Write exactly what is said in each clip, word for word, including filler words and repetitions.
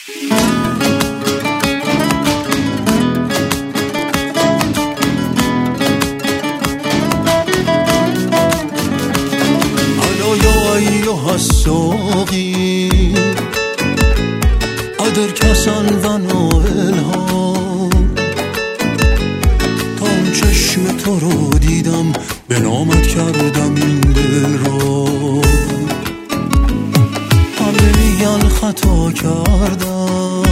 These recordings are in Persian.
الساقی ادر کسان و نائل ها تا اون چشم تو رو دیدم به نامت کردم این دل را. همه میگن خطا کردم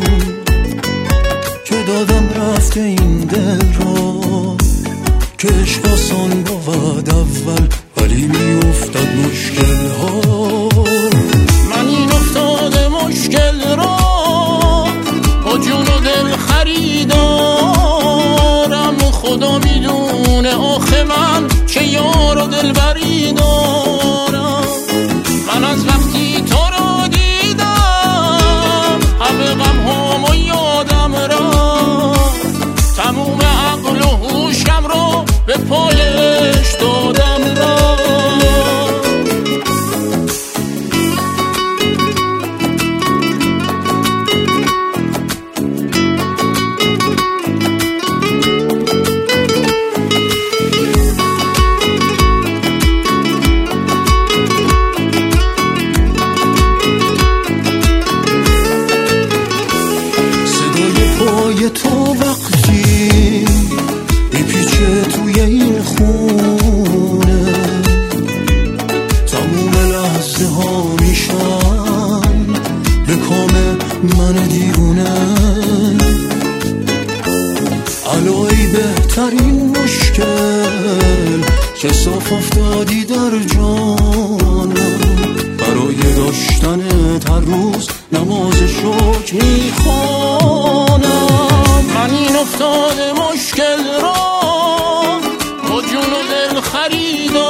که دادم رفته این دل را، که عشق آسان بود اول ولی می افتد مشکل ها. من این افتاده مشکل را با جون و دل خریدارم، خدا میدونه آخه من چه یار و دل بری دارم. من از وقتی تو رو دیدم همه غم هامو یادم را، تموم عقل و هوشم رو به پایش دادم را. تو وقتی میپیچه توی این خونه، تموم لحظه ها میشن به کام من دیوونه. علای بهترین مشکل که صاف افتادی در جانم، برای داشتنت هر روز نماز شکر میخوانم. من این افتاده مشکل را با جون و دل خریدم،